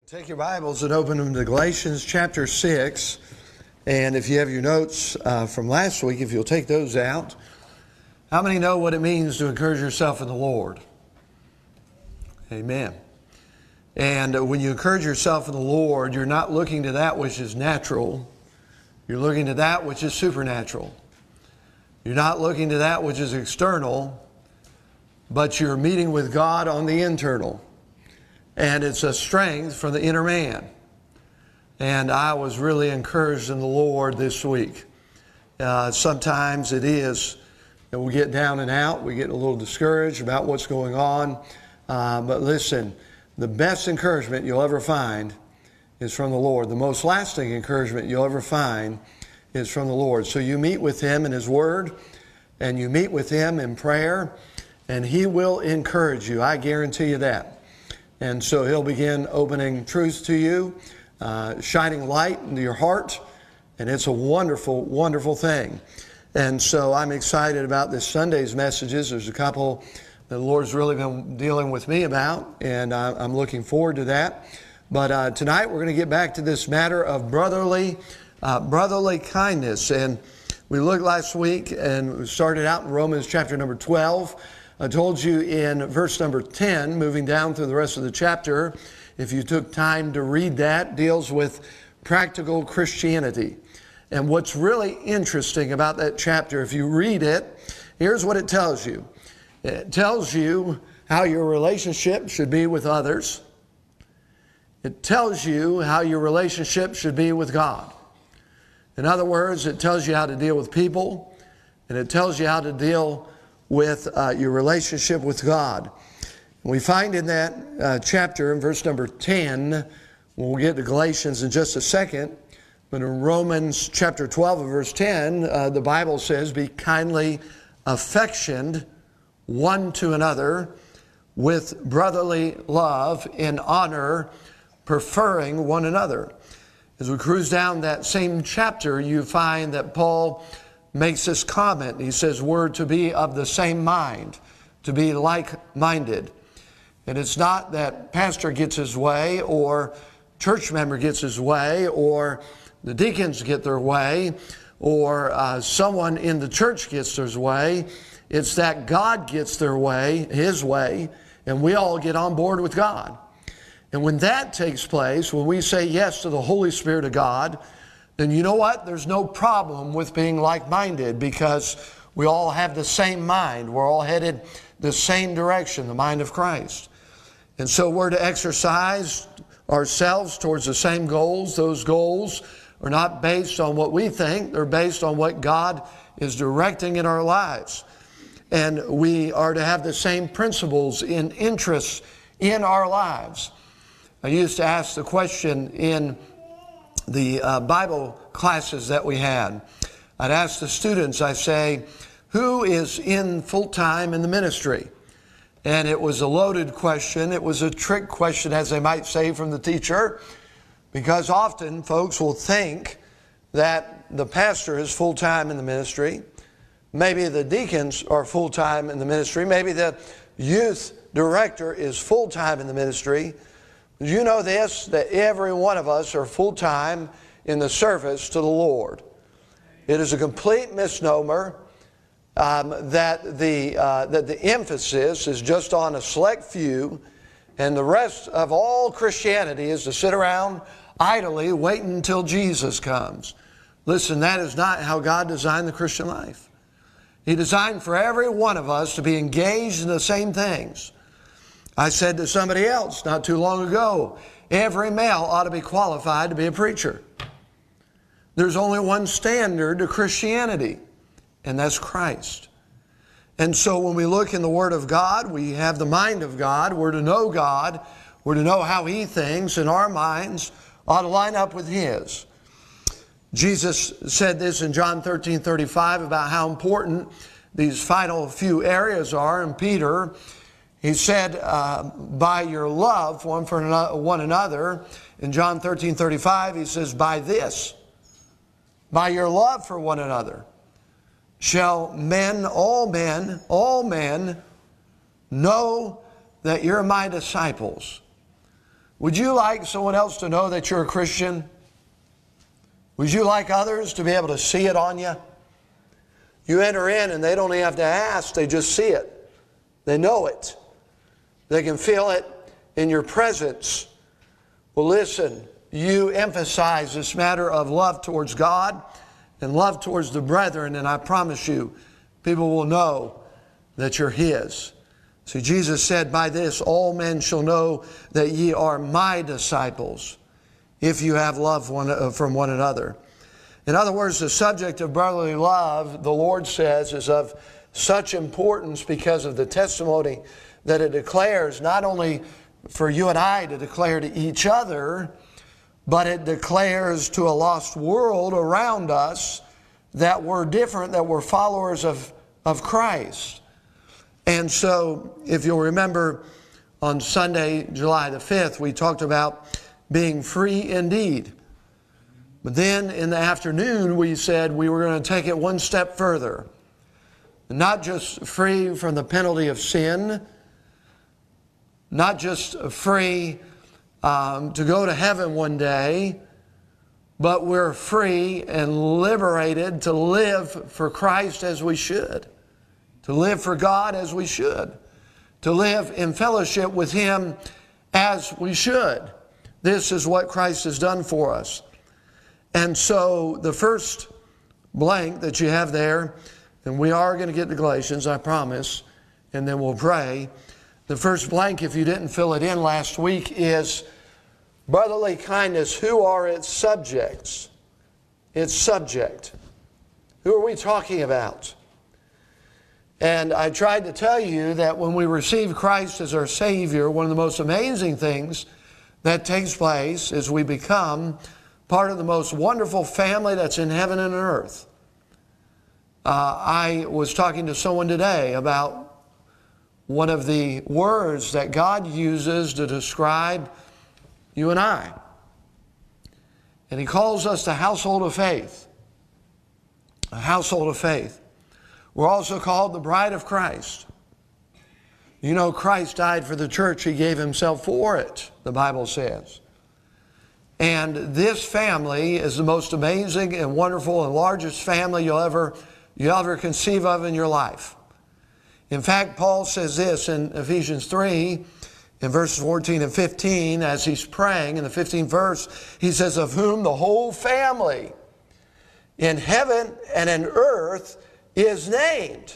Take your Bibles and open them to Galatians chapter 6. And if you have your notes from last week, if you'll take those out. How many know what it means to encourage yourself in the Lord? Amen. And when you encourage yourself in the Lord, you're not looking to that which is natural. You're looking to that which is supernatural. You're not looking to that which is external, but you're meeting with God on the internal. And it's a strength from the inner man. And I was really encouraged in the Lord this week. Sometimes it is that we get down and out. We get a little discouraged about what's going on. But listen, the best encouragement you'll ever find is from the Lord. The most lasting encouragement you'll ever find is from the Lord. So you meet with Him in His Word, and you meet with Him in prayer, and He will encourage you. I guarantee you that. And so He'll begin opening truths to you, shining light into your heart, and it's a wonderful, wonderful thing. And so I'm excited about this Sunday's messages. There's a couple that the Lord's really been dealing with me about, and I'm looking forward to that. But tonight we're going to get back to this matter of brotherly kindness. And we looked last week, and we started out in Romans chapter number 12. I told you in verse number 10, moving down through the rest of the chapter, if you took time to read that, deals with practical Christianity. And what's really interesting about that chapter, if you read it, here's what it tells you. It tells you how your relationship should be with others. It tells you how your relationship should be with God. In other words, it tells you how to deal with people, and it tells you how to deal with your relationship with God. We find in that chapter, in verse number 10, we'll get to Galatians in just a second, but in Romans chapter 12 and verse 10, the Bible says, "Be kindly affectioned one to another with brotherly love, in honor, preferring one another." As we cruise down that same chapter, you find that Paul makes this comment. He says, we're to be of the same mind, to be like-minded. And it's not that pastor gets his way, or church member gets his way, or the deacons get their way, or someone in the church gets their way. It's that God gets their way, His way, and we all get on board with God. And when that takes place, when we say yes to the Holy Spirit of God, then you know what? There's no problem with being like-minded, because we all have the same mind. We're all headed the same direction, the mind of Christ. And so we're to exercise ourselves towards the same goals. Those goals are not based on what we think. They're based on what God is directing in our lives. And we are to have the same principles and interests in our lives. I used to ask the question in the Bible classes that we had. I'd ask the students, I say, who is in full-time in the ministry? And it was a loaded question. It was a trick question, as they might say, from the teacher, because often folks will think that the pastor is full-time in the ministry. Maybe the deacons are full-time in the ministry. Maybe the youth director is full-time in the ministry. You know this, that every one of us are full-time in the service to the Lord. It is a complete misnomer that the emphasis is just on a select few, and the rest of all Christianity is to sit around idly waiting until Jesus comes. Listen, that is not how God designed the Christian life. He designed for every one of us to be engaged in the same things. I said to somebody else not too long ago, every male ought to be qualified to be a preacher. There's only one standard to Christianity, and that's Christ. And so when we look in the Word of God, we have the mind of God. We're to know God. We're to know how He thinks, and our minds ought to line up with His. Jesus said this in John 13:35 about how important these final few areas are. And Peter, he said, by your love one for one another. In John 13:35, he says, by this, by your love for one another, shall all men know that you're my disciples, Would you like someone else to know that you're a Christian? Would you like others to be able to see it on you? You enter in and they don't even have to ask, they just see it. They know it. They can feel it in your presence. Well, listen, you emphasize this matter of love towards God and love towards the brethren, and I promise you, people will know that you're His. See, Jesus said, by this all men shall know that ye are my disciples, if you have love from one another. In other words, the subject of brotherly love, the Lord says, is of such importance because of the testimony that it declares, not only for you and I to declare to each other, but it declares to a lost world around us that we're different, that we're followers of Christ. And so, if you'll remember, on Sunday, July the 5th, we talked about being free indeed. But then in the afternoon, we said we were going to take it one step further. Not just free from the penalty of sin, not just free to go to heaven one day, but we're free and liberated to live for Christ as we should, to live for God as we should, to live in fellowship with Him as we should. This is what Christ has done for us. And so the first blank that you have there, and we are going to get to Galatians, I promise, and then we'll pray. The first blank, if you didn't fill it in last week, is brotherly kindness. Who are its subjects? Its subject. Who are we talking about? And I tried to tell you that when we receive Christ as our Savior, one of the most amazing things that takes place is we become part of the most wonderful family that's in heaven and earth. I was talking to someone today about one of the words that God uses to describe you and I. And He calls us the household of faith. A household of faith. We're also called the bride of Christ. You know, Christ died for the church. He gave Himself for it, the Bible says. And this family is the most amazing and wonderful and largest family you'll ever conceive of in your life. In fact, Paul says this in Ephesians 3, in verses 14 and 15, as he's praying in the 15th verse, he says, of whom the whole family in heaven and in earth is named.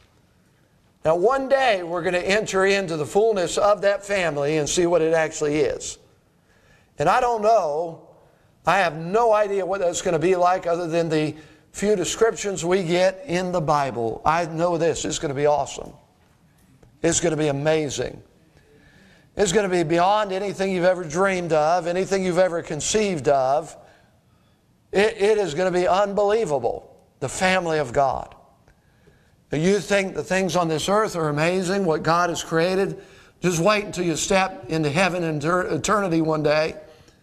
Now, one day we're going to enter into the fullness of that family and see what it actually is. And I don't know, I have no idea what that's going to be like other than the few descriptions we get in the Bible. I know this, it's going to be awesome. It's going to be amazing. It's going to be beyond anything you've ever dreamed of, anything you've ever conceived of. It is going to be unbelievable, the family of God. You think the things on this earth are amazing, what God has created? Just wait until you step into heaven and eternity one day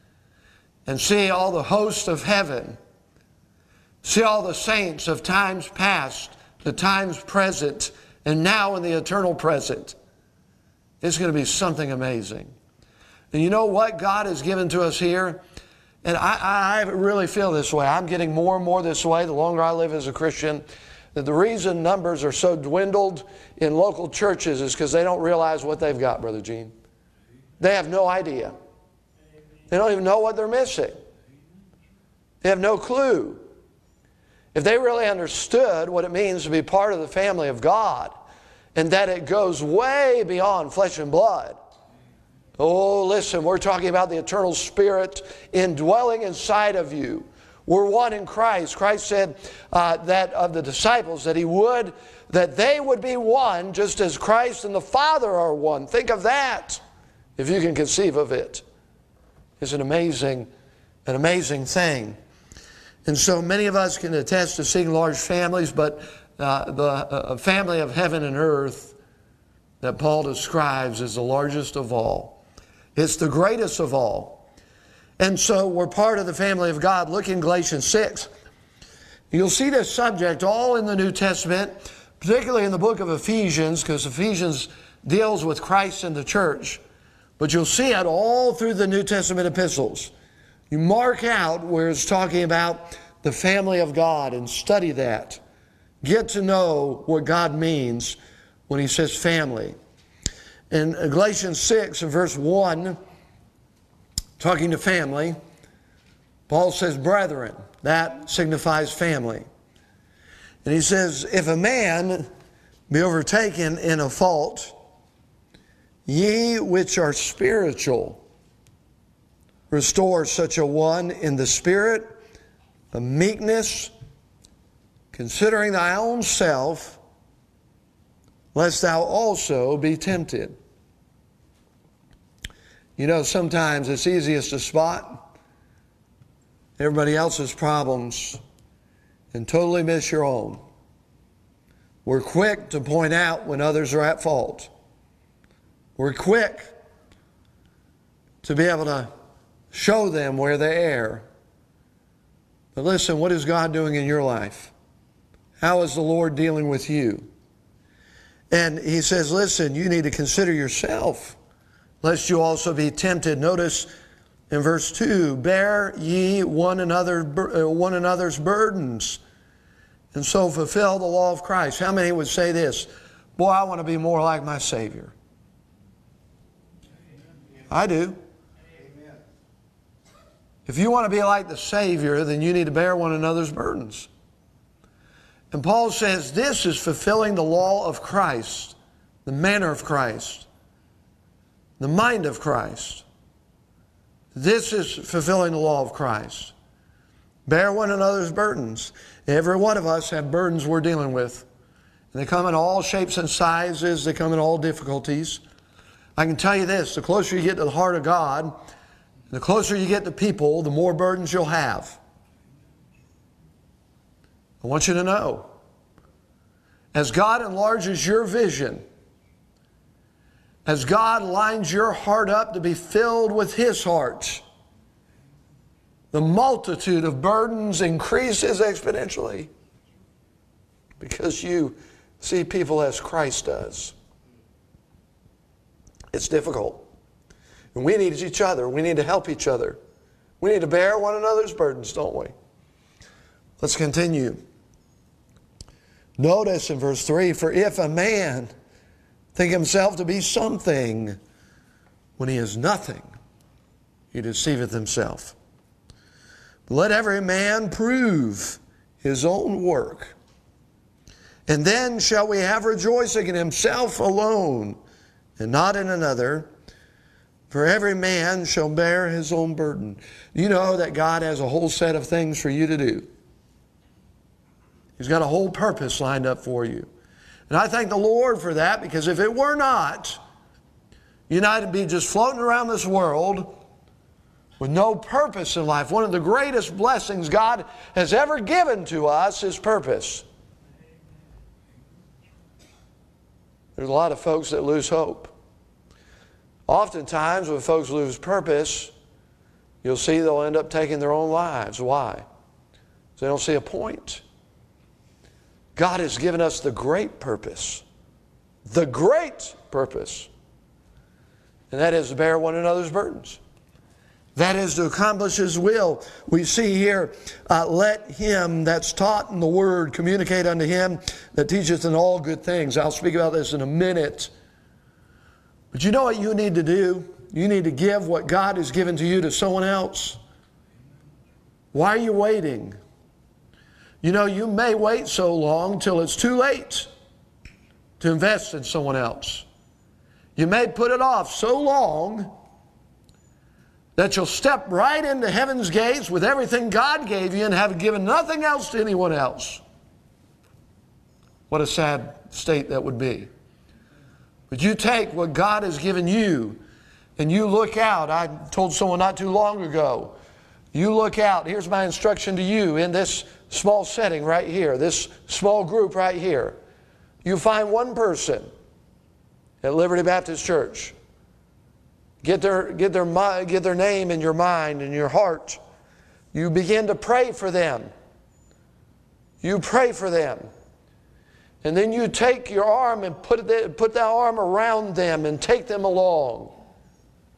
and see all the hosts of heaven. See all the saints of times past, the times present, and now in the eternal present. It's going to be something amazing. And you know what God has given to us here? And I really feel this way. I'm getting more and more this way the longer I live as a Christian. That the reason numbers are so dwindled in local churches is because they don't realize what they've got, Brother Gene. They have no idea. They don't even know what they're missing. They have no clue. If they really understood what it means to be part of the family of God and that it goes way beyond flesh and blood. Oh, listen, we're talking about the eternal Spirit indwelling inside of you. We're one in Christ. Christ said that of the disciples that that they would be one just as Christ and the Father are one. Think of that, if you can conceive of it. It's an amazing thing. And so many of us can attest to seeing large families, but the family of heaven and earth that Paul describes is the largest of all. It's the greatest of all. And so we're part of the family of God. Look in Galatians 6. You'll see this subject all in the New Testament, particularly in the book of Ephesians, because Ephesians deals with Christ and the church. But you'll see it all through the New Testament epistles. You mark out where it's talking about the family of God and study that. Get to know what God means when he says family. In Galatians 6 and verse 1, talking to family, Paul says, brethren. That signifies family. And he says, if a man be overtaken in a fault, ye which are spiritual, restore such a one in the spirit of meekness, considering thy own self, lest thou also be tempted. You know, sometimes it's easiest to spot everybody else's problems and totally miss your own. We're quick to point out when others are at fault. We're quick to be able to show them where they err. But listen, what is God doing in your life? How is the Lord dealing with you? And he says, listen, you need to consider yourself, lest you also be tempted. Notice in verse 2, bear ye one another's burdens, and so fulfill the law of Christ. How many would say this? Boy, I want to be more like my Savior. I do. If you want to be like the Savior, then you need to bear one another's burdens. And Paul says this is fulfilling the law of Christ, the manner of Christ, the mind of Christ. This is fulfilling the law of Christ. Bear one another's burdens. Every one of us have burdens we're dealing with. And they come in all shapes and sizes. They come in all difficulties. I can tell you this, the closer you get to the heart of God, the closer you get to people, the more burdens you'll have. I want you to know, as God enlarges your vision, as God lines your heart up to be filled with His heart, the multitude of burdens increases exponentially because you see people as Christ does. It's difficult. And we need each other. We need to help each other. We need to bear one another's burdens, don't we? Let's continue. Notice in verse 3, for if a man think himself to be something when he is nothing, he deceiveth himself. But let every man prove his own work. And then shall we have rejoicing in himself alone, and not in another. For every man shall bear his own burden. You know that God has a whole set of things for you to do. He's got a whole purpose lined up for you. And I thank the Lord for that, because if it were not, you'd be just floating around this world with no purpose in life. One of the greatest blessings God has ever given to us is purpose. There's a lot of folks that lose hope. Oftentimes when folks lose purpose, you'll see they'll end up taking their own lives. Why? Because they don't see a point. God has given us the great purpose. The great purpose. And that is to bear one another's burdens. That is to accomplish His will. We see here, let him that's taught in the Word communicate unto him that teacheth in all good things. I'll speak about this in a minute. But you know what you need to do? You need to give what God has given to you to someone else. Why are you waiting? You know, you may wait so long till it's too late to invest in someone else. You may put it off so long that you'll step right into heaven's gates with everything God gave you and have given nothing else to anyone else. What a sad state that would be. But you take what God has given you and you look out. I told someone not too long ago, you look out. Here's my instruction to you in this small setting right here, this small group right here. You find one person at Liberty Baptist Church. Get their name in your mind and your heart. You begin to pray for them. You pray for them. And then you take your arm and put that arm around them and take them along.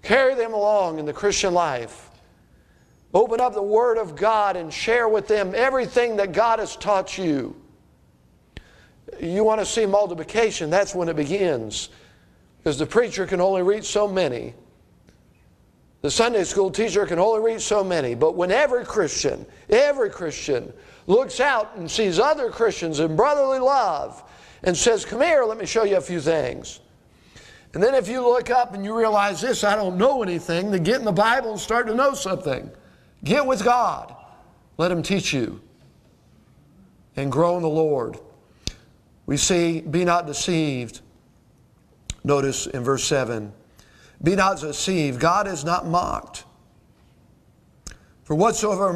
Carry them along in the Christian life. Open up the Word of God and share with them everything that God has taught you. You want to see multiplication, that's when it begins. Because the preacher can only reach so many. The Sunday school teacher can only reach so many. But when every Christian looks out and sees other Christians in brotherly love and says, come here, let me show you a few things. And then if you look up and you realize this, I don't know anything, then get in the Bible and start to know something. Get with God. Let Him teach you. And grow in the Lord. We see, be not deceived. Notice in verse 7. Be not deceived. God is not mocked. For whatsoever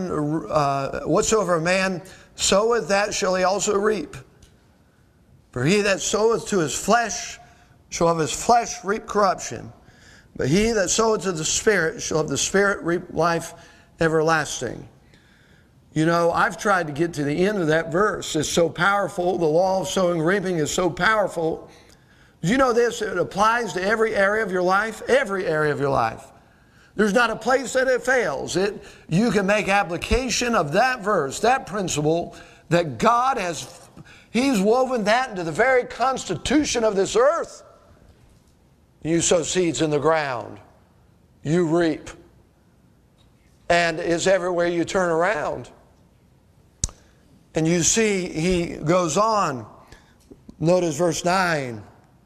a man soweth, that shall he also reap. For he that soweth to his flesh shall of his flesh reap corruption. But he that soweth to the Spirit shall of the Spirit reap life everlasting. You know, I've tried to get to the end of that verse. It's so powerful. The law of sowing and reaping is so powerful. Did you know this? It applies to every area of your life. Every area of your life. There's not a place that it fails. You can make application of that verse, that principle, that God has, He's woven that into the very constitution of this earth. You sow seeds in the ground. You reap. And it's everywhere you turn around. And you see, he goes on. Notice verse 9.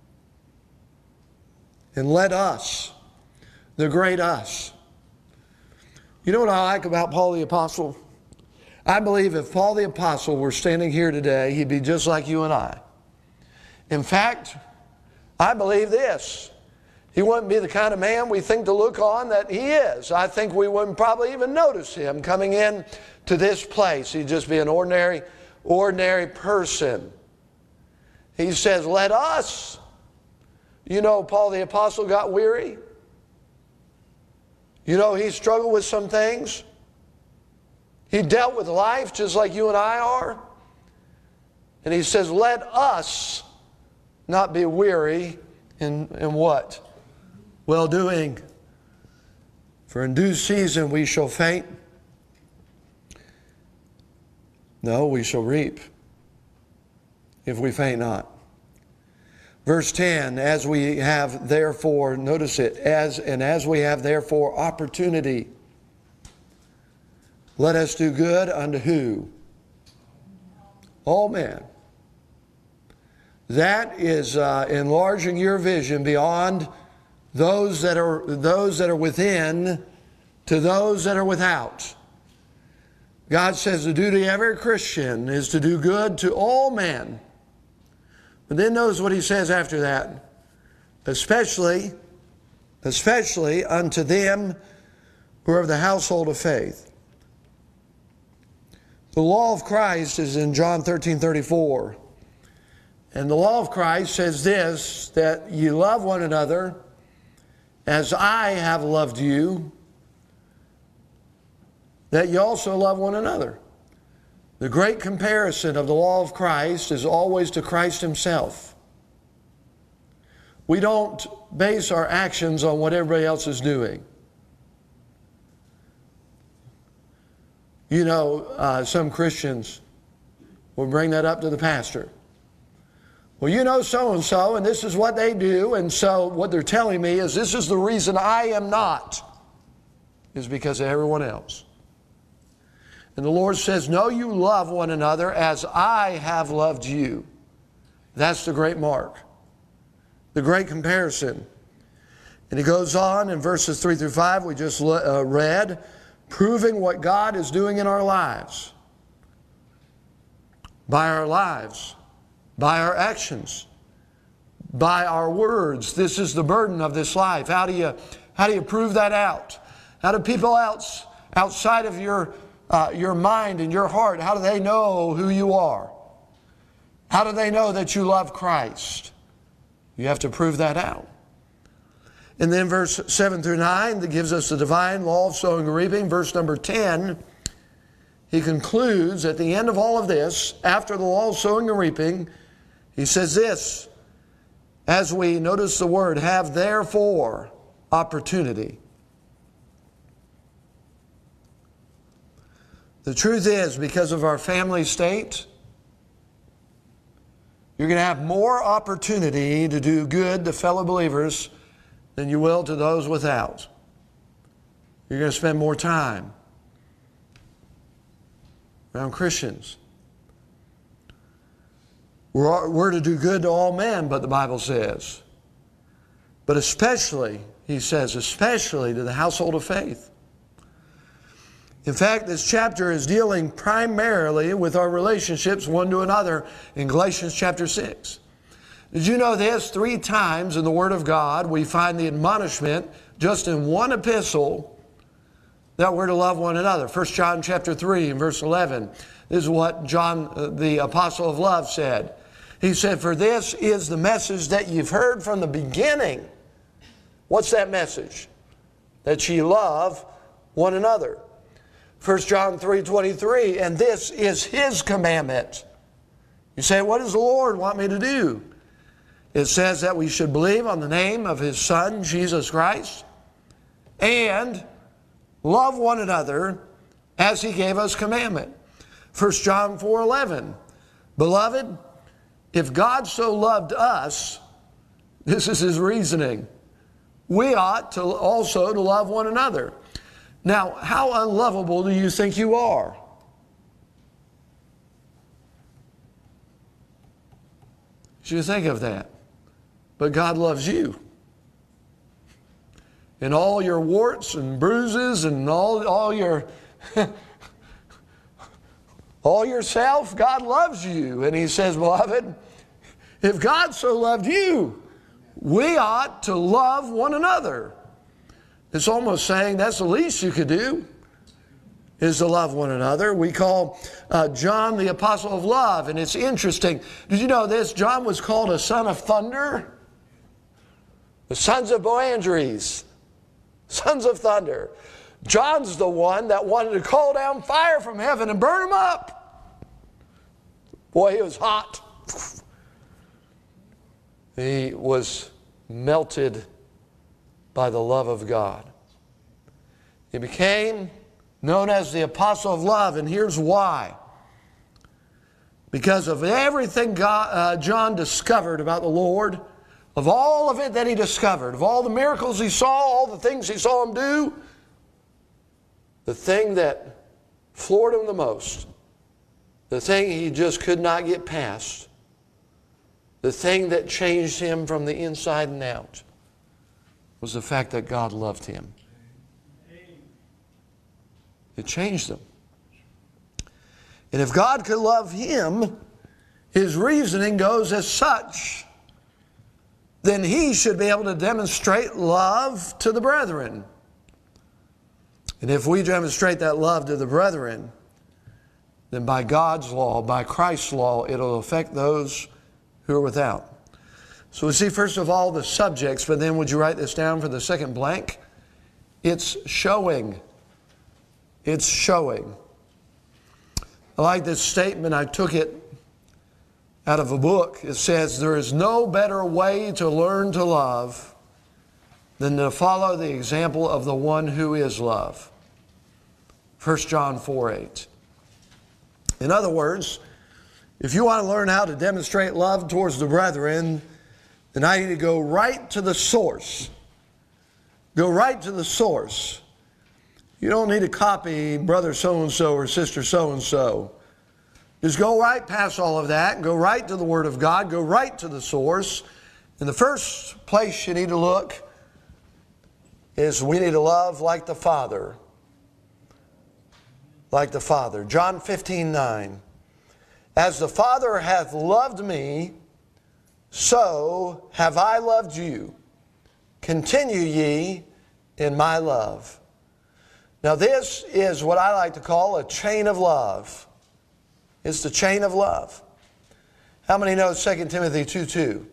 And let us, the great us. You know what I like about Paul the Apostle? I believe if Paul the Apostle were standing here today, he'd be just like you and I. In fact, I believe this. He wouldn't be the kind of man we think to look on that he is. I think we wouldn't probably even notice him coming in to this place. He'd just be an ordinary person. He says, let us. You know, Paul the Apostle got weary. You know, he struggled with some things. He dealt with life just like you and I are. And he says, let us not be weary in what? Well-doing. For in due season we shall faint. No, we shall reap if we faint not. Verse 10, as we have therefore, notice it, as we have therefore opportunity, let us do good unto who? All men. That is enlarging your vision beyond those that are within to those that are without. God says the duty of every Christian is to do good to all men. But then notice what he says after that. Especially unto them who are of the household of faith. The law of Christ is in John 13:34. And the law of Christ says this, that you love one another as I have loved you, that you also love one another. The great comparison of the law of Christ is always to Christ Himself. We don't base our actions on what everybody else is doing. You know, some Christians will bring that up to the pastor. Well, you know so-and-so, and this is what they do, and so what they're telling me is this is the reason I am not, is because of everyone else. And the Lord says, no, you love one another as I have loved you. That's the great mark, the great comparison. And he goes on in verses 3 through 5, we just read, proving what God is doing in our lives. By our lives, by our actions, by our words. This is the burden of this life. How do you prove that out? How do people outside of your mind and your heart, how do they know who you are? How do they know that you love Christ? You have to prove that out. And then verse 7 through 9, that gives us the divine law of sowing and reaping. Verse number 10, he concludes at the end of all of this, after the law of sowing and reaping, he says this, as we notice the word, have therefore opportunity. The truth is, because of our family state, you're going to have more opportunity to do good to fellow believers than you will to those without. You're going to spend more time around Christians. We're to do good to all men, but the Bible says. But especially, he says, especially to the household of faith. In fact, this chapter is dealing primarily with our relationships one to another in Galatians chapter 6. Did you know this? 3 times in the Word of God we find the admonishment just in one epistle that we're to love one another. 1 John chapter 3 and verse 11. This is what John, the apostle of love, said. He said, "For this is the message that you've heard from the beginning." What's that message? That ye love one another. 1 John 3:23, "And this is His commandment." You say, what does the Lord want me to do? It says that we should believe on the name of His Son, Jesus Christ, and love one another as He gave us commandment. 1 John 4:11, "Beloved, if God so loved us," this is His reasoning, "we ought to also to love one another." Now, how unlovable do you think you are? You think of that. But God loves you. And all your warts and bruises and all your all yourself, God loves you. And He says, "Beloved, if God so loved you, we ought to love one another." It's almost saying that's the least you could do, is to love one another. We call John the apostle of love, and it's interesting. Did you know this? John was called a son of thunder. The sons of Boanerges, sons of thunder. John's the one that wanted to call down fire from heaven and burn them up. Boy, he was hot. He was melted by the love of God. He became known as the apostle of love, and here's why. Because of everything John discovered about the Lord, of all of it that he discovered, of all the miracles he saw, all the things he saw Him do, the thing that floored him the most, the thing he just could not get past, the thing that changed him from the inside and out, was the fact that God loved him. It changed him. And if God could love him, his reasoning goes as such, then he should be able to demonstrate love to the brethren. And if we demonstrate that love to the brethren, then by God's law, by Christ's law, it'll affect those who are without. So we see first of all the subjects, but then would you write this down for the second blank? It's showing. It's showing. I like this statement. I took it out of a book. It says, "There is no better way to learn to love than to follow the example of the one who is love." 1 John 4:8. In other words, if you want to learn how to demonstrate love towards the brethren, then I need to go right to the source. Go right to the source. You don't need to copy brother so-and-so or sister so-and-so. Just go right past all of that and go right to the Word of God. Go right to the source. And the first place you need to look is we need to love like the Father. Like the Father. John 15:9. "As the Father hath loved me, so have I loved you. Continue ye in my love." Now this is what I like to call a chain of love. It's the chain of love. How many know 2 Timothy 2:2?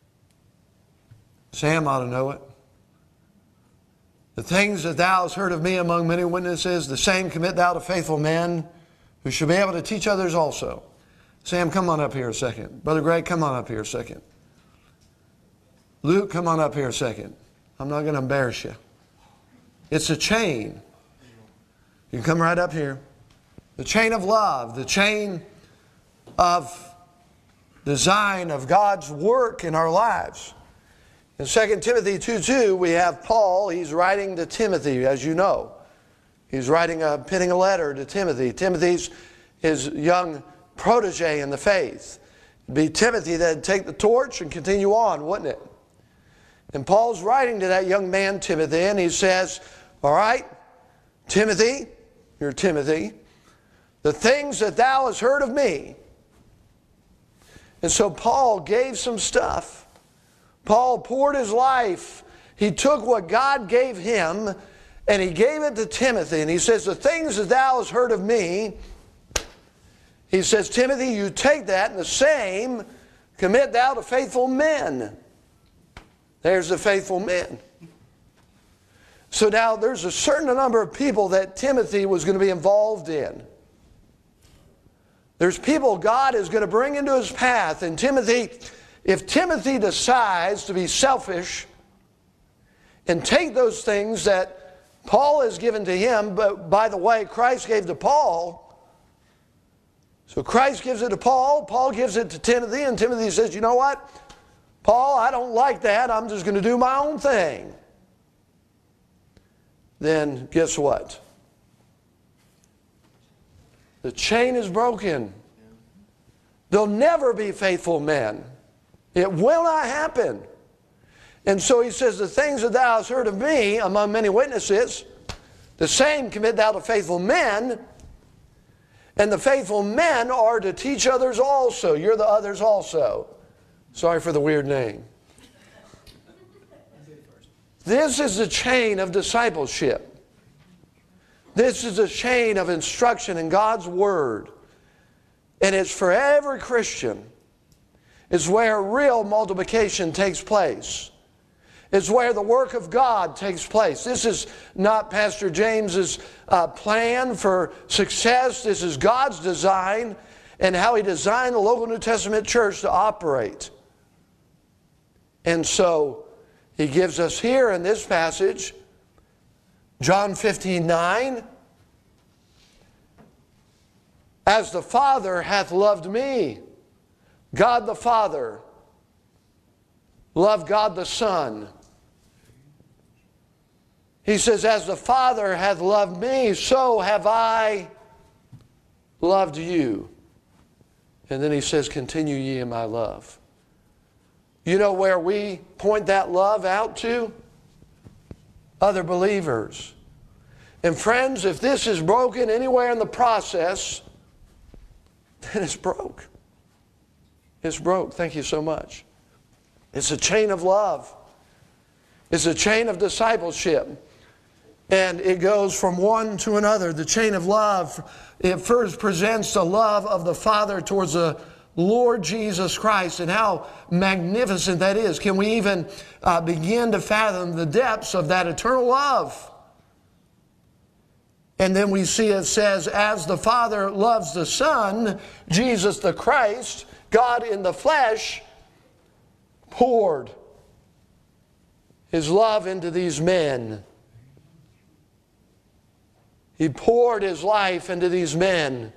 Sam ought to know it. "The things that thou hast heard of me among many witnesses, the same commit thou to faithful men who shall be able to teach others also." Sam, come on up here a second. Brother Greg, come on up here a second. Luke, come on up here a second. I'm not going to embarrass you. It's a chain. You can come right up here. The chain of love, the chain of design of God's work in our lives. In 2 Timothy 2:2, we have Paul. He's writing to Timothy, as you know. He's penning a letter to Timothy. Timothy's his young protege in the faith. It'd be Timothy that'd take the torch and continue on, wouldn't it? And Paul's writing to that young man, Timothy, and he says, all right, Timothy, you're Timothy, the things that thou hast heard of me. And so Paul gave some stuff. Paul poured his life. He took what God gave him and he gave it to Timothy. And he says, the things that thou hast heard of me, he says, Timothy, you take that and the same commit thou to faithful men. There's the faithful men. So now there's a certain number of people that Timothy was going to be involved in. There's people God is going to bring into his path. And Timothy, if Timothy decides to be selfish and take those things that Paul has given to him, but by the way, Christ gave to Paul. So Christ gives it to Paul, Paul gives it to Timothy, and Timothy says, you know what? Paul, I don't like that. I'm just going to do my own thing. Then guess what? The chain is broken. There'll never be faithful men. It will not happen. And so he says, the things that thou hast heard of me among many witnesses, the same commit thou to faithful men. And the faithful men are to teach others also. You're the others also. Sorry for the weird name. This is the chain of discipleship. This is a chain of instruction in God's Word. And it's for every Christian. It's where real multiplication takes place. It's where the work of God takes place. This is not Pastor James's plan for success. This is God's design and how He designed the local New Testament church to operate. And so He gives us here in this passage, John 15:9, as the Father hath loved me, God the Father loved God the Son. He says, as the Father hath loved me, so have I loved you. And then he says, continue ye in my love. You know where we point that love out to? Other believers. And friends, if this is broken anywhere in the process, then it's broke. It's broke. Thank you so much. It's a chain of love. It's a chain of discipleship. And it goes from one to another. The chain of love, it first presents the love of the Father towards the Lord Jesus Christ, and how magnificent that is. Can we even begin to fathom the depths of that eternal love? And then we see it says, as the Father loves the Son, Jesus the Christ, God in the flesh, poured His love into these men. He poured His life into these men.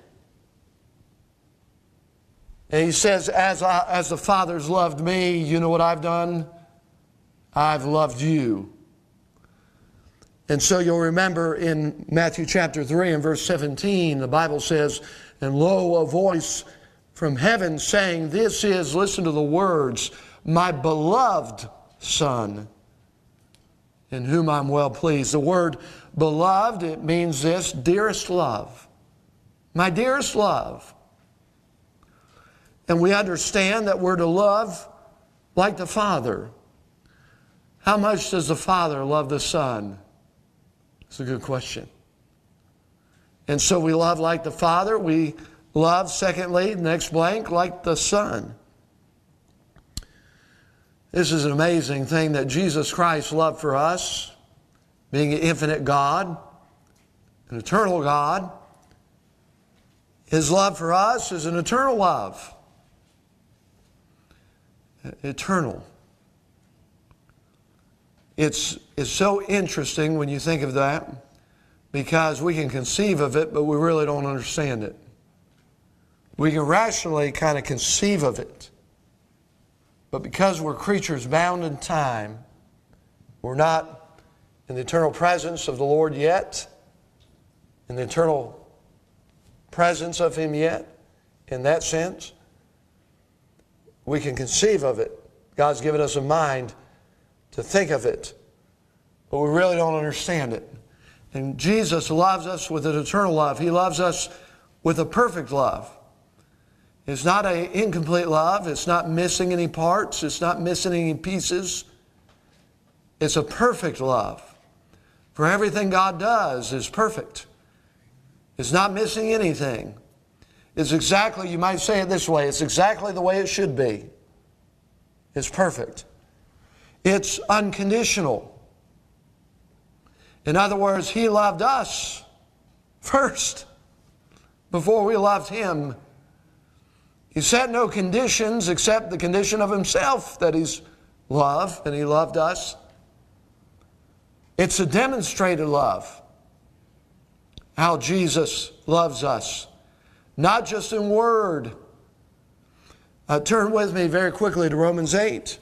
And He says, as the Father's loved me, you know what I've done? I've loved you. And so you'll remember in Matthew chapter 3 and verse 17, the Bible says, and lo, a voice from heaven saying, this is, listen to the words, my beloved Son, in whom I'm well pleased. The word beloved, it means this, dearest love. My dearest love. And we understand that we're to love like the Father. How much does the Father love the Son? It's a good question. And so we love like the Father. We love, secondly, next blank, like the Son. This is an amazing thing that Jesus Christ loved for us, being an infinite God, an eternal God. His love for us is an eternal love. Eternal. It's so interesting when you think of that, because we can conceive of it, but we really don't understand it. We can rationally kind of conceive of it. But because we're creatures bound in time, we're not in the eternal presence of the Lord yet, in the eternal presence of Him yet, in that sense. We can conceive of it. God's given us a mind to think of it, but we really don't understand it. And Jesus loves us with an eternal love. He loves us with a perfect love. It's not an incomplete love. It's not missing any parts. It's not missing any pieces. It's a perfect love. For everything God does is perfect. It's not missing anything. It's exactly, you might say it this way, it's exactly the way it should be. It's perfect. It's unconditional. In other words, He loved us first before we loved Him. He set no conditions except the condition of Himself that He's love, and He loved us. It's a demonstrated love, how Jesus loves us, not just in word. Turn with me very quickly to Romans 8.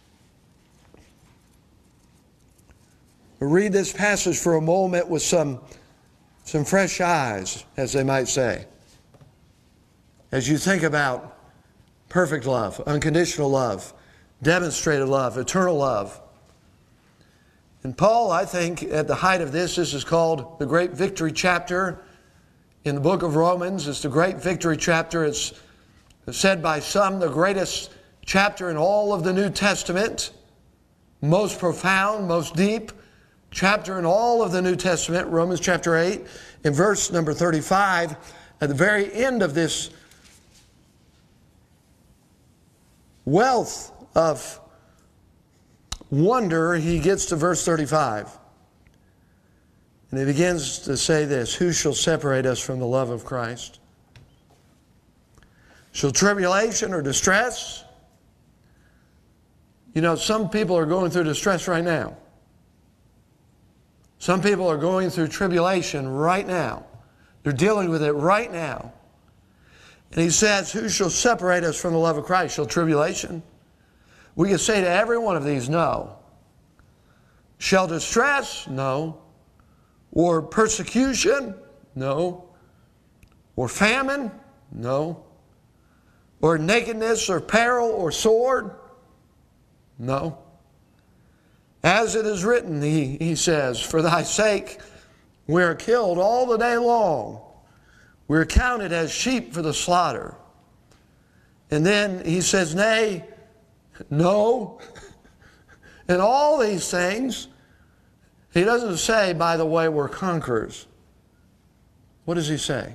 We'll read this passage for a moment with some fresh eyes, as they might say. As you think about perfect love, unconditional love, demonstrated love, eternal love. And Paul, I think, at the height of this is called the great victory chapter in the book of Romans. It's the great victory chapter. It's said by some the greatest chapter in all of the New Testament, most profound, most deep chapter in all of the New Testament, Romans chapter 8, in verse number 35, at the very end of this wealth of wonder, he gets to verse 35. And he begins to say this: who shall separate us from the love of Christ? Shall tribulation or distress? You know, some people are going through distress right now. Some people are going through tribulation right now. They're dealing with it right now. And he says, who shall separate us from the love of Christ? Shall tribulation? We can say to every one of these, no. Shall distress? No. Or persecution? No. Or famine? No. Or nakedness or peril or sword? No. As it is written, he says, for thy sake we are killed all the day long. We are counted as sheep for the slaughter. And then he says, nay, no. And all these things, he doesn't say, by the way, we're conquerors. What does he say?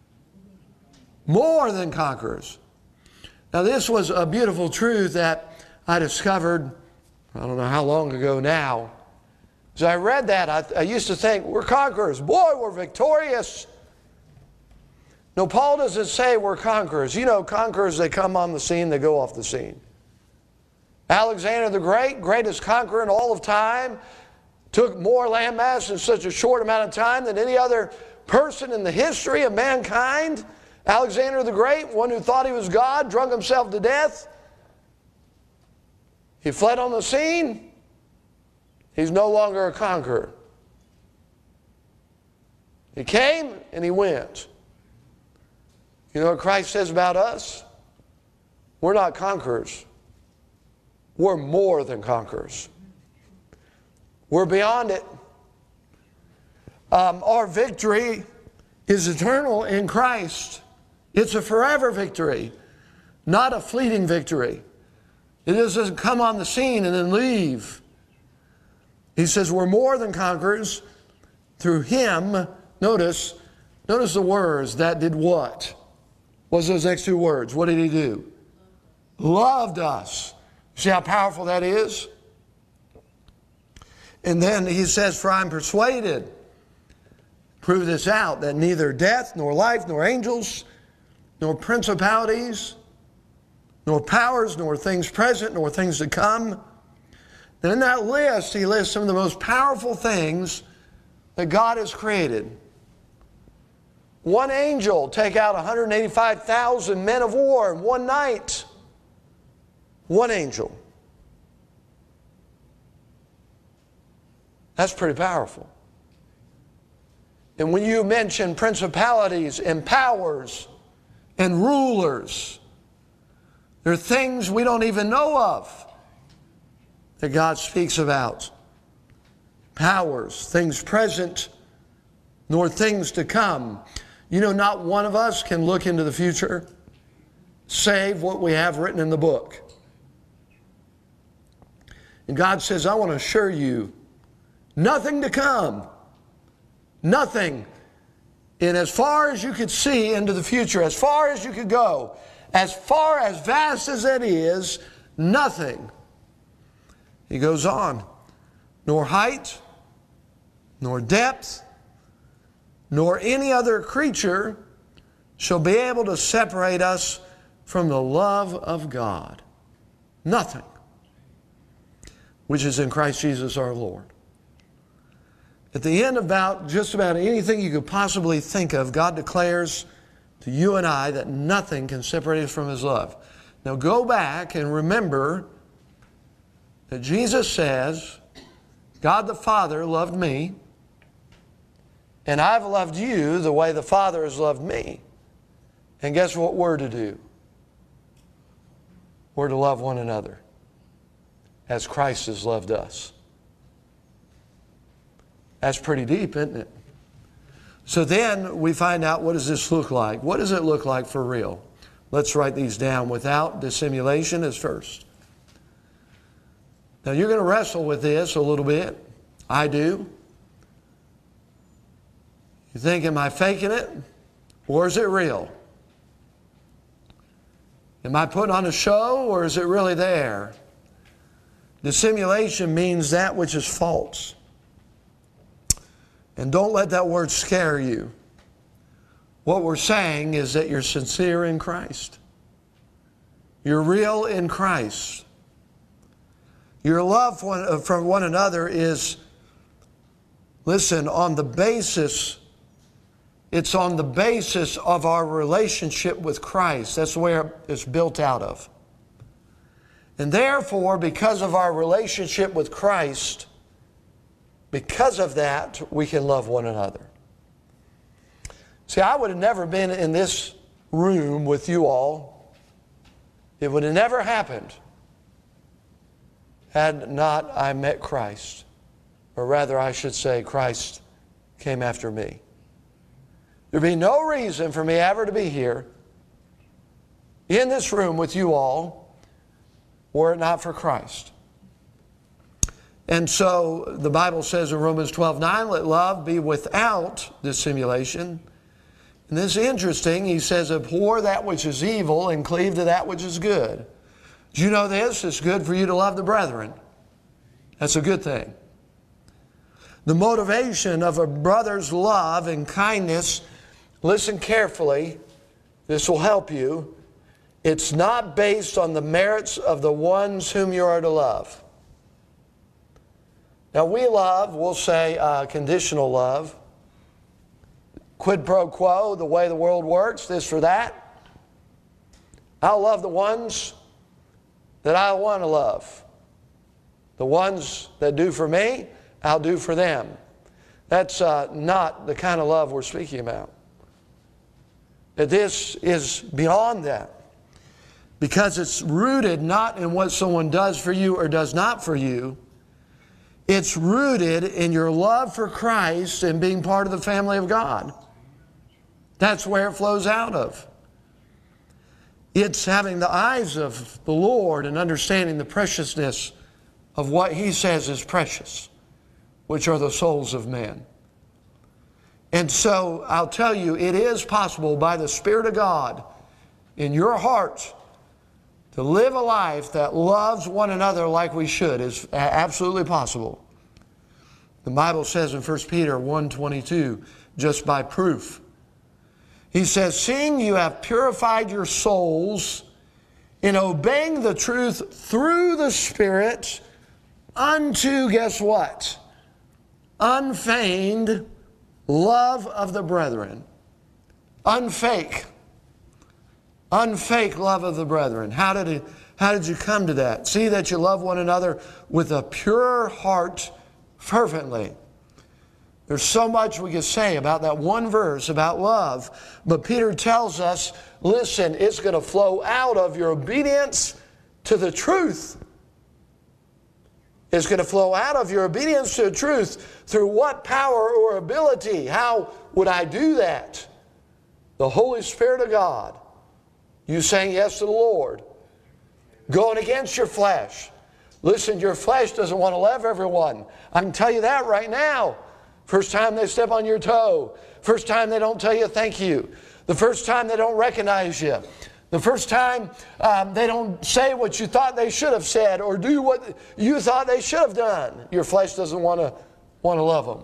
More than conquerors. Now this was a beautiful truth that I discovered, I don't know how long ago now. As I read that, I used to think, we're conquerors. Boy, we're victorious. No, Paul doesn't say we're conquerors. You know, conquerors, they come on the scene, they go off the scene. Alexander the Great, greatest conqueror in all of time, took more landmass in such a short amount of time than any other person in the history of mankind. Alexander the Great, one who thought he was God, drunk himself to death. He fled on the scene. He's no longer a conqueror. He came and he went. You know what Christ says about us? We're not conquerors. We're more than conquerors. We're beyond it. Our victory is eternal in Christ. It's a forever victory, not a fleeting victory. It doesn't come on the scene and then leave. He says we're more than conquerors through Him. Notice the words that did what? What's those next two words? What did He do? Loved us. See how powerful that is? And then he says, for I'm persuaded, prove this out, that neither death, nor life, nor angels, nor principalities, nor powers, nor things present, nor things to come, And in that list, he lists some of the most powerful things that God has created. One angel take out 185,000 men of war in one night. One angel. That's pretty powerful. And when you mention principalities and powers and rulers, there are things we don't even know of that God speaks about. Powers, things present, nor things to come. You know, not one of us can look into the future, save what we have written in the book. And God says, I want to assure you, nothing to come. Nothing. And as far as you could see into the future, as far as you could go, as far as vast as it is, nothing. He goes on. Nor height, nor depth, nor any other creature shall be able to separate us from the love of God. Nothing. Which is in Christ Jesus our Lord. At the end of just about anything you could possibly think of, God declares to you and I that nothing can separate us from His love. Now go back and remember that Jesus says, God the Father loved me, and I've loved you the way the Father has loved me. And guess what we're to do? We're to love one another as Christ has loved us. That's pretty deep, isn't it? So then we find out, what does this look like? What does it look like for real? Let's write these down. Without dissimulation is first. Now you're going to wrestle with this a little bit. I do. You think, am I faking it? Or is it real? Am I putting on a show, or is it really there? Dissimulation means that which is false. And don't let that word scare you. What we're saying is that you're sincere in Christ. You're real in Christ. Your love for one another is, listen, on the basis, it's on the basis of our relationship with Christ. That's where it's built out of. And therefore, because of our relationship with Christ, because of that, we can love one another. See, I would have never been in this room with you all. It would have never happened had not I met Christ. Or rather, I should say, Christ came after me. There'd be no reason for me ever to be here in this room with you all were it not for Christ. And so the Bible says in Romans 12:9, let love be without dissimulation. And this is interesting. He says, abhor that which is evil and cleave to that which is good. Do you know this? It's good for you to love the brethren. That's a good thing. The motivation of a brother's love and kindness, listen carefully, this will help you. It's not based on the merits of the ones whom you are to love. Now we love, we'll say conditional love. Quid pro quo, the way the world works, this for that. I'll love the ones that I want to love. The ones that do for me, I'll do for them. That's not the kind of love we're speaking about. That this is beyond that. Because it's rooted not in what someone does for you or does not for you. It's rooted in your love for Christ and being part of the family of God. That's where it flows out of. It's having the eyes of the Lord and understanding the preciousness of what He says is precious, which are the souls of men. And so I'll tell you, it is possible by the Spirit of God in your heart to live a life that loves one another like we should. Is absolutely possible. The Bible says in 1 Peter 1:22, just by proof. He says, seeing you have purified your souls in obeying the truth through the Spirit unto, guess what? Unfeigned love of the brethren. Unfake. Unfake love of the brethren. How did you come to that? See that you love one another with a pure heart fervently. There's so much we could say about that one verse about love. But Peter tells us, listen, it's going to flow out of your obedience to the truth. It's going to flow out of your obedience to the truth. Through what power or ability? How would I do that? The Holy Spirit of God. You saying yes to the Lord. Going against your flesh. Listen, your flesh doesn't want to love everyone. I can tell you that right now. First time they step on your toe. First time they don't tell you thank you. The first time they don't recognize you. The first time they don't say what you thought they should have said or do what you thought they should have done. Your flesh doesn't want to love them.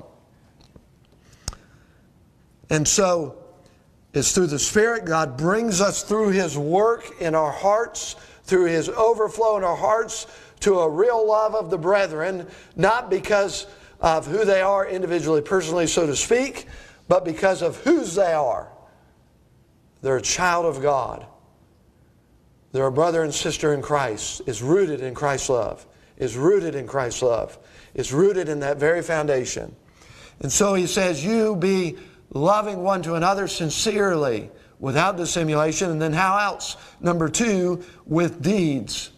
And so it's through the Spirit. God brings us through His work in our hearts, through His overflow in our hearts, to a real love of the brethren, not because of who they are individually, personally, so to speak, but because of whose they are. They're a child of God. They're a brother and sister in Christ. Is rooted in Christ's love. Is rooted in Christ's love. Is rooted in that very foundation. And so he says, you be loving one to another sincerely, without dissimulation. And then how else? Number 2, with deeds.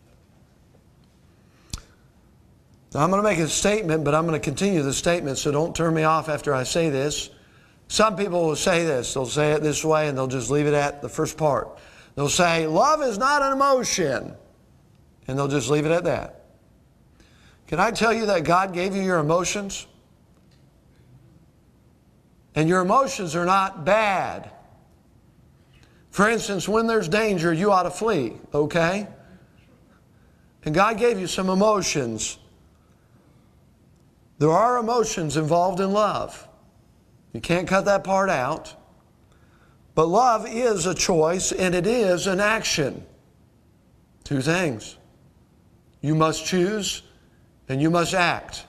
Now, I'm going to make a statement, but I'm going to continue the statement, so don't turn me off after I say this. Some people will say this. They'll say it this way, and they'll just leave it at the first part. They'll say, love is not an emotion, and they'll just leave it at that. Can I tell you that God gave you your emotions? And your emotions are not bad. For instance, when there's danger, you ought to flee, okay? And God gave you some emotions. There are emotions involved in love. You can't cut that part out. But love is a choice and it is an action. 2 things. You must choose and you must act.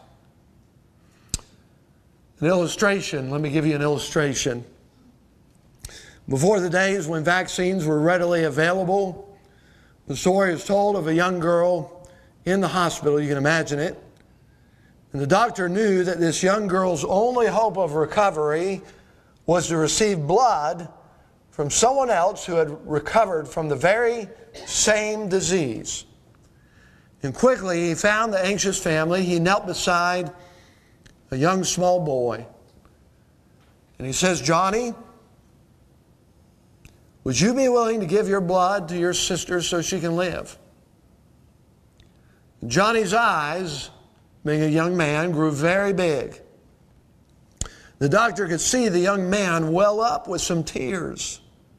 An illustration, let me give you an illustration. Before the days when vaccines were readily available, the story is told of a young girl in the hospital, you can imagine it. And the doctor knew that this young girl's only hope of recovery was to receive blood from someone else who had recovered from the very same disease. And quickly he found the anxious family. He knelt beside a young small boy. And he says, Johnny, would you be willing to give your blood to your sister so she can live? Johnny's eyes, being a young man, grew very big. The doctor could see the young man well up with some tears.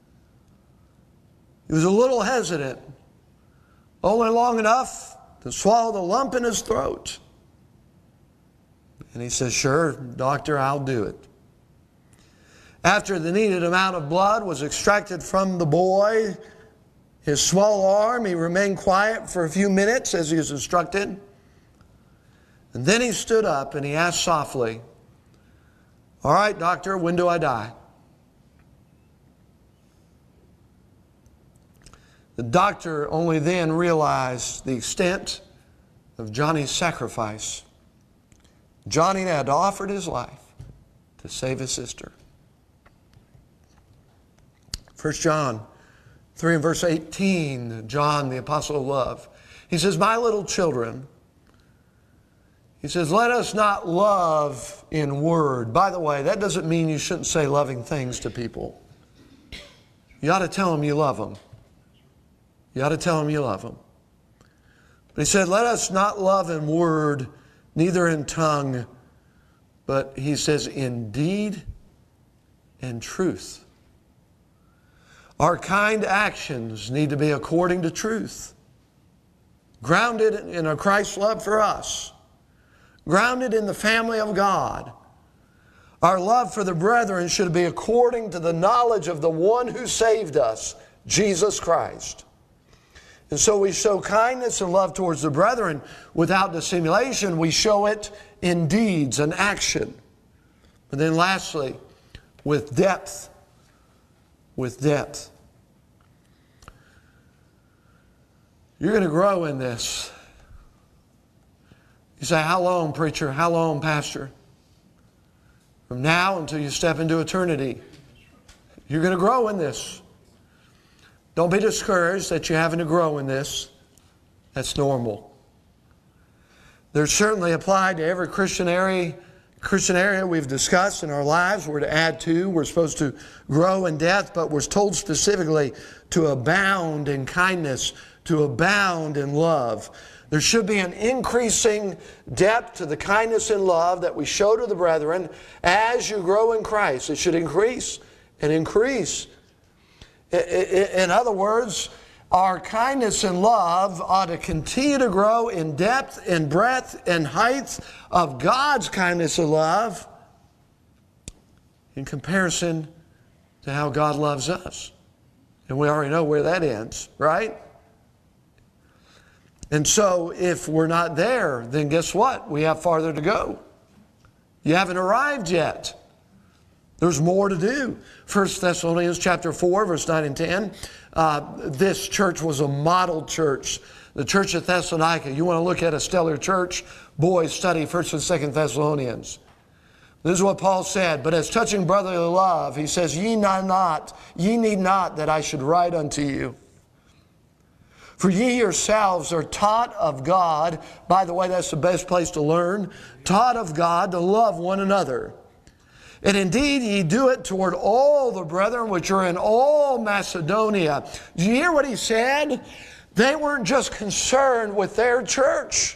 He was a little hesitant, only long enough to swallow the lump in his throat. And he says, sure, doctor, I'll do it. After the needed amount of blood was extracted from the boy, his small arm, he remained quiet for a few minutes as he was instructed. And then he stood up and he asked softly, all right, doctor, when do I die? The doctor only then realized the extent of Johnny's sacrifice. Johnny had offered his life to save his sister. 1 John 3 and verse 18, John, the apostle of love. He says, my little children, he says, let us not love in word. By the way, that doesn't mean you shouldn't say loving things to people. You ought to tell them you love them. You ought to tell them you love them. But he said, let us not love in word, neither in tongue, but he says in deed and truth. Our kind actions need to be according to truth, grounded in a Christ's love for us, grounded in the family of God. Our love for the brethren should be according to the knowledge of the one who saved us, Jesus Christ. And so we show kindness and love towards the brethren without dissimulation. We show it in deeds and action. And then lastly, with depth. With depth. You're going to grow in this. You say, how long, preacher? How long, pastor? From now until you step into eternity. You're going to grow in this. Don't be discouraged that you're having to grow in this. That's normal. They're certainly applied to every Christian area we've discussed in our lives. We're to add to. We're supposed to grow in depth, but we're told specifically to abound in kindness, to abound in love. There should be an increasing depth to the kindness and love that we show to the brethren as you grow in Christ. It should increase and increase. In other words, our kindness and love ought to continue to grow in depth and breadth and height of God's kindness and love in comparison to how God loves us. And we already know where that ends, right? And so if we're not there, then guess what? We have farther to go. You haven't arrived yet. There's more to do. 1 Thessalonians chapter 4, verse 9 and 10. This church was a model church. The church of Thessalonica. You want to look at a stellar church? Boys, study 1 and 2 Thessalonians. This is what Paul said. But as touching brotherly love, he says, ye need not that I should write unto you. For ye yourselves are taught of God. By the way, that's the best place to learn. Taught of God to love one another. And indeed, ye do it toward all the brethren which are in all Macedonia. Did you hear what he said? They weren't just concerned with their church.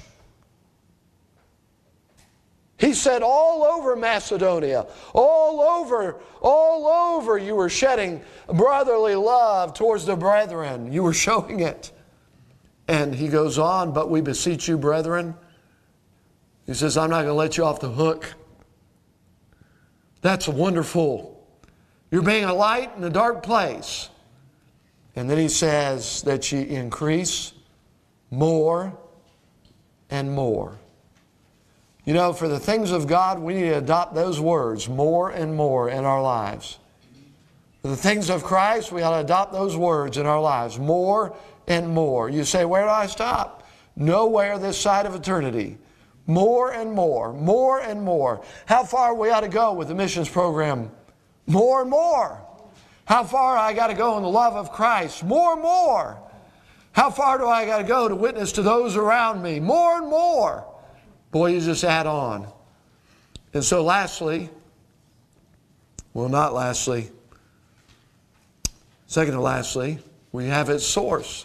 He said all over Macedonia, all over you were shedding brotherly love towards the brethren. You were showing it. And he goes on, but we beseech you, brethren. He says, I'm not going to let you off the hook. That's wonderful. You're being a light in a dark place. And then he says that you increase more and more. You know, for the things of God, we need to adopt those words, more and more, in our lives. For the things of Christ, we ought to adopt those words in our lives, more and more. You say, where do I stop? Nowhere this side of eternity. More and more, more and more. How far we ought to go with the missions program? More and more. How far I got to go in the love of Christ? More and more. How far do I got to go to witness to those around me? More and more. Boy, you just add on. And so lastly, well, not lastly, second to lastly, we have its source.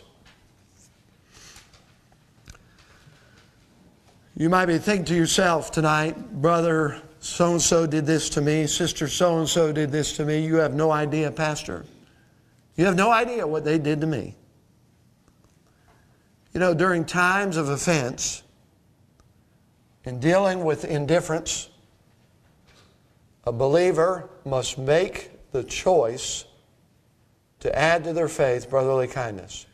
You might be thinking to yourself tonight, brother so-and-so did this to me, sister so-and-so did this to me. You have no idea, pastor. You have no idea what they did to me. You know, during times of offense and dealing with indifference, a believer must make the choice to add to their faith brotherly kindness.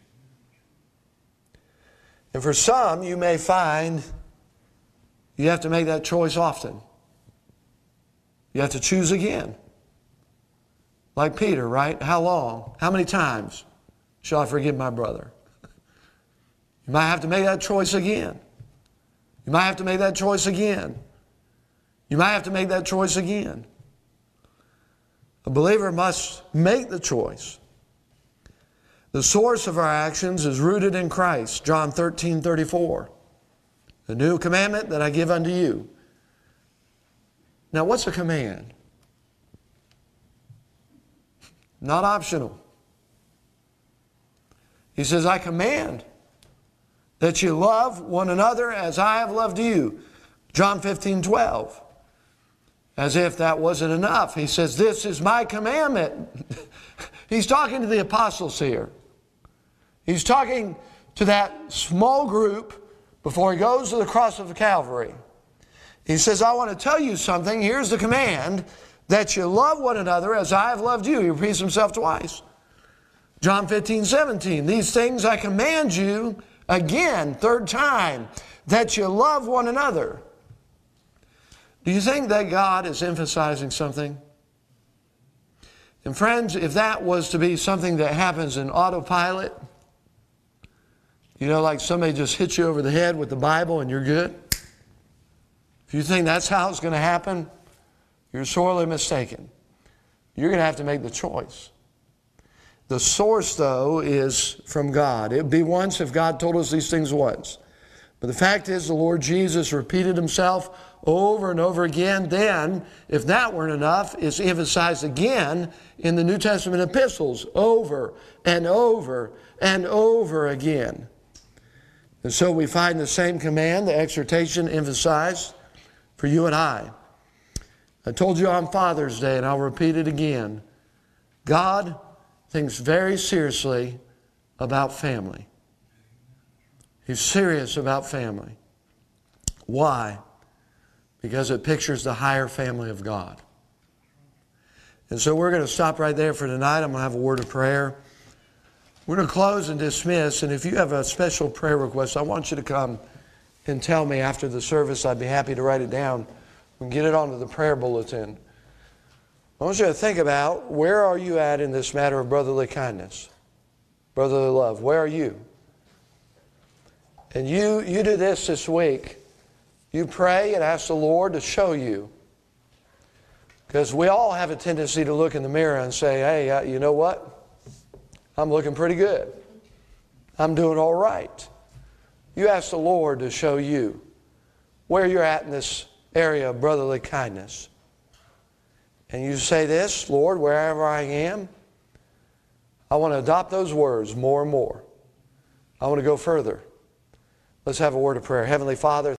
And for some, you may find you have to make that choice often. You have to choose again. Like Peter, right? How long? How many times shall I forgive my brother? You might have to make that choice again. You might have to make that choice again. You might have to make that choice again. A believer must make the choice. The source of our actions is rooted in Christ. John 13:34. The new commandment that I give unto you. Now, what's a command? Not optional. He says, I command that you love one another as I have loved you. John 15:12. As if that wasn't enough. He says, this is my commandment. He's talking to the apostles here. He's talking to that small group before he goes to the cross of Calvary. He says, I want to tell you something. Here's the command, that you love one another as I have loved you. He repeats himself twice. John 15:17, these things I command you, again, third time, that you love one another. Do you think that God is emphasizing something? And friends, if that was to be something that happens in autopilot, like somebody just hits you over the head with the Bible and you're good. If you think that's how it's going to happen, you're sorely mistaken. You're going to have to make the choice. The source, though, is from God. It would be once if God told us these things once. But the fact is, the Lord Jesus repeated himself over and over again. Then, if that weren't enough, it's emphasized again in the New Testament epistles, over and over and over again. And so we find the same command, the exhortation, emphasized for you and I. I told you on Father's Day, and I'll repeat it again. God thinks very seriously about family. He's serious about family. Why? Because it pictures the higher family of God. And so we're going to stop right there for tonight. I'm going to have a word of prayer. We're going to close and dismiss. And if you have a special prayer request, I want you to come and tell me after the service. I'd be happy to write it down and get it onto the prayer bulletin. I want you to think about, where are you at in this matter of brotherly kindness, brotherly love? Where are you? And you do this week. You pray and ask the Lord to show you. Because we all have a tendency to look in the mirror and say, hey, you know what? I'm looking pretty good. I'm doing all right. You ask the Lord to show you where you're at in this area of brotherly kindness. And you say this, Lord, wherever I am, I want to adopt those words more and more. I want to go further. Let's have a word of prayer. Heavenly Father,